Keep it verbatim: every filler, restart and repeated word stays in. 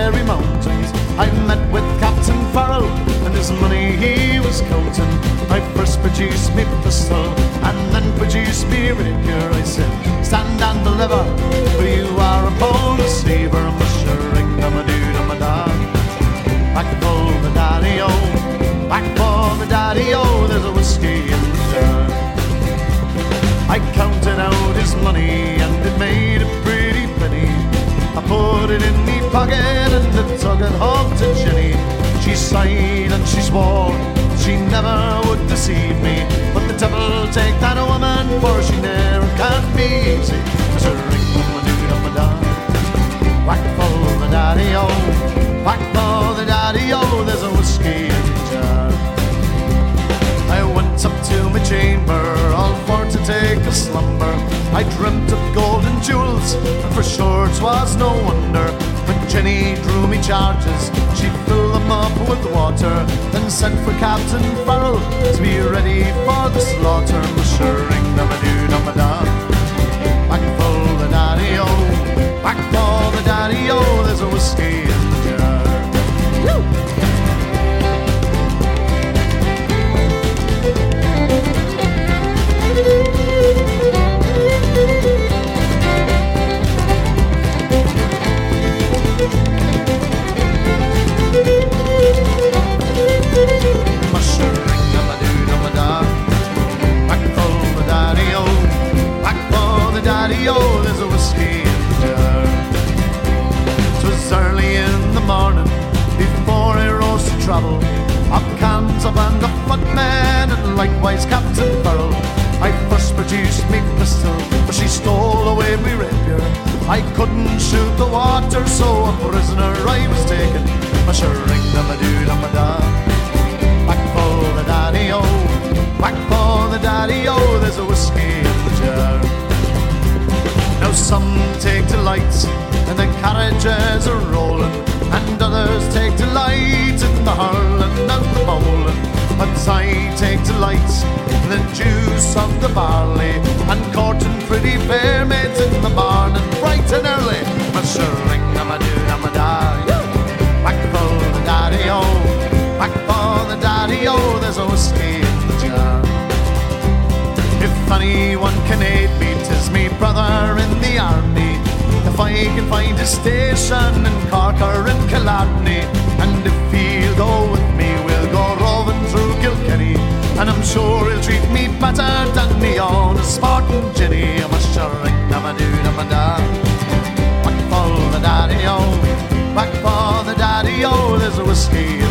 Kerry mountains, I met with Captain Farrell, and his money he was counting. I first produced me pistol, and then produced me rapier. I said, stand and deliver, for you are a bold deceiver. Mushering dum a doo dum a da. Back for the daddy-o, back for the daddy-o, there's a whiskey in the jar. I counted out his money, and it made a pretty penny. I put it in me pocket, and I took it home to Jenny. She sighed and she swore she never would deceive me, but the devil take that woman, for she never can be easy. There's a ring on my dude on my dog. Whack for the daddy-o, whack for the daddy-o, there's a whiskey in the jar. I went up to my chamber, all for to take a slumber. I dreamt of gold and jewels, and for sure 'twas no wonder. When Jenny drew me charges, she filled them up with water, then sent for Captain Farrell to be ready for the slaughter. Mushering dum a doo dum a da. Back for the daddy-o, back for the daddy-o, there's a whiskey in the jar. Woo! Daddy-o, there's a whiskey in the jar. 'Twas early in the morning, before I rose to travel, up cans up and a footman, and likewise Captain Farrell. I first produced me pistol, but she stole away me rapier. I couldn't shoot the water, so a prisoner I was taken. Mushering dum a doo dum a da. Back for the daddy-o, back for the daddy-o, there's a whiskey in the jar. Now some take delight in the carriages are rolling, and others take delight in the hurling and the bowling. But I take delight in the juice of the barley, and courting pretty fair maids in the barn, and bright and early. Mushering dum a doo dum a da. Back for the daddy-o, back for the daddy-o, there's a whiskey in the jar. If anyone can aid me, 'tis me brother in the army. If I can find a station in Cork or in Killarney, and if he'll go with me, we'll go roving through Kilkenny, and I'm sure he'll treat me better than me own Spartan Jenny. I'm a shirring dum a doo dum a da. Back for the daddy-o, back for the daddy-o, there's a whiskey